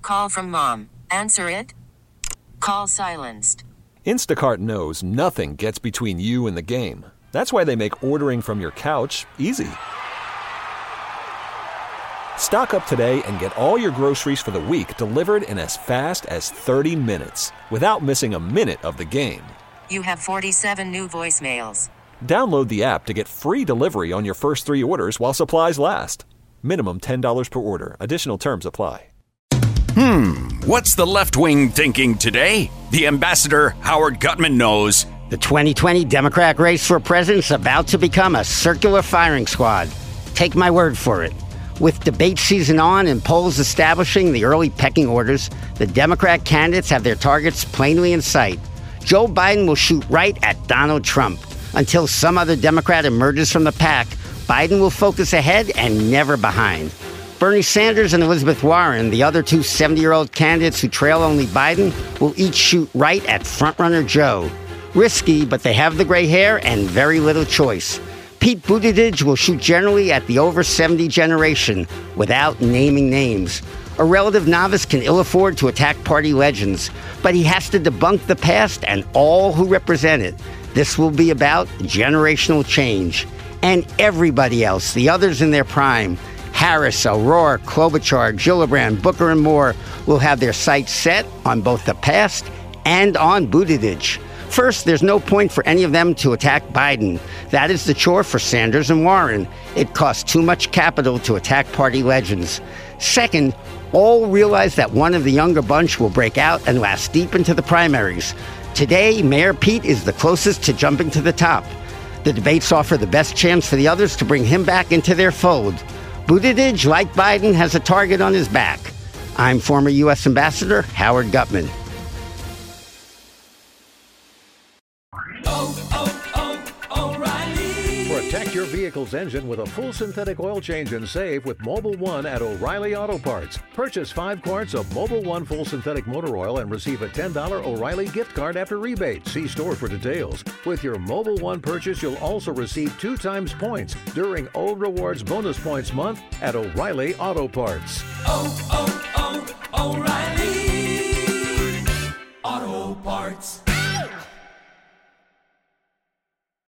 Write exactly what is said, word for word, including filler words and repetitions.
call from mom. Answer it. Call silenced. Instacart knows nothing gets between you and the game. That's why they make ordering from your couch easy. Stock up today and get all your groceries for the week delivered in as fast as thirty minutes without missing a minute of the game. You have forty-seven new voicemails. Download the app to get free delivery on your first three orders while supplies last. Minimum ten dollars per order. Additional terms apply. Hmm, what's the left wing thinking today? The ambassador, Howard Gutman, knows. The twenty twenty Democrat race for president's about to become a circular firing squad. Take my word for it. With debate season on and polls establishing the early pecking orders, the Democrat candidates have their targets plainly in sight. Joe Biden will shoot right at Donald Trump. Until some other Democrat emerges from the pack, Biden will focus ahead and never behind. Bernie Sanders and Elizabeth Warren, the other two seventy-year-old candidates who trail only Biden, will each shoot right at frontrunner Joe. Risky, but they have the gray hair and very little choice. Pete Buttigieg will shoot generally at the over seventy generation without naming names. A relative novice can ill afford to attack party legends, but he has to debunk the past and all who represent it. This will be about generational change. And everybody else, the others in their prime, Harris, O'Rourke, Klobuchar, Gillibrand, Booker, and more, will have their sights set on both the past and on Buttigieg. First, there's no point for any of them to attack Biden. That is the chore for Sanders and Warren. It costs too much capital to attack party legends. Second, all realize that one of the younger bunch will break out and last deep into the primaries. Today, Mayor Pete is the closest to jumping to the top. The debates offer the best chance for the others to bring him back into their fold. Buttigieg, like Biden, has a target on his back. I'm former U S Ambassador Howard Gutman. Protect your vehicle's engine with a full synthetic oil change and save with Mobil one at O'Reilly Auto Parts. Purchase five quarts of Mobil one full synthetic motor oil and receive a ten dollars O'Reilly gift card after rebate. See store for details. With your Mobil one purchase, you'll also receive two times points during O Rewards Bonus Points Month at O'Reilly Auto Parts. Oh, oh, oh, O'Reilly Auto Parts.